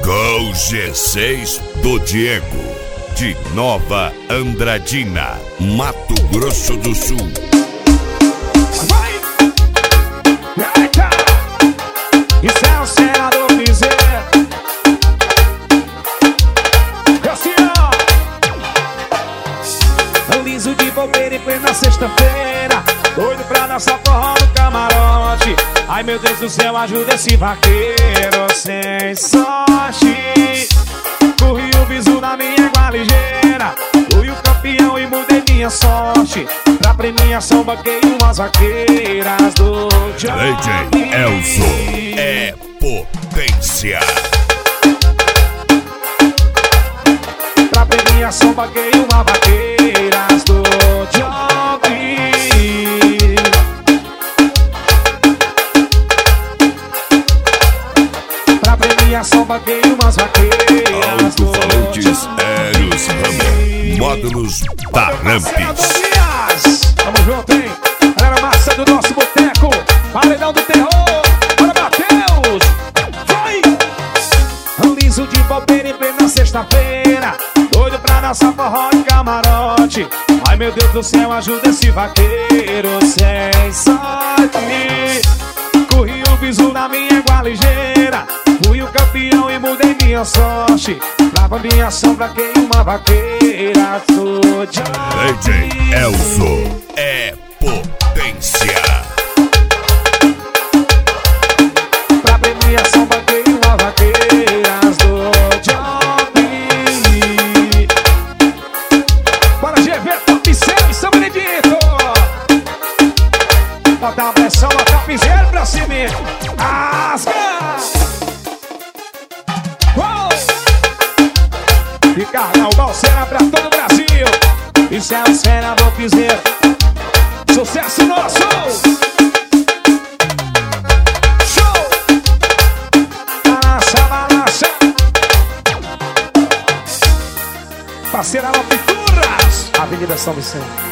Com G6 do Diego, de Nova Andradina, Mato Grosso do Sul. Vai! Eita! Isso é o senador Piseiro. Assim, ó. Liso de bobeira em plena sexta-feira, doido pra dançar forró no camarote. Ai meu Deus do céu, ajuda esse vaqueiro sem sorte. Corri o bisu na minha égua ligeira, fui o campeão e mudei minha sorte. Pra premiação banquei umas vaqueiras do Johnny. DJ Elzo é potência. Pra premiação banquei uma vaqueiras do Johnny. Pra premiação banquei umas vaqueiras do Alto-falantes Eros Hammer, módulos da Rampes. Tamo junto, hein? Galera massa do nosso boteco, paredão do terror. Bora, Matheus! Vai! Liso de bobeira em plena sexta-feira, doido pra dançar forró de camarote. Ai meu Deus do céu, ajuda esse vaqueiro sem sorte. Corri o bisu na minha égua ligeira, fui o campeão e mudei minha sorte. Pra minha sombra quem uma vaqueira do Johnny. DJ Elzo é potência. Pra premiação banquei uma vaqueiras do Johnny. Bora GV, top 6, São Benedito. Bota a pressão, bota a piseira pra cima. Asca! E carnal, balseira pra todo o Brasil. Isso é o senador Piseiro. Sucesso nosso! Show! Balança, balança. Parceira Pinturas, Avenida São Vicente.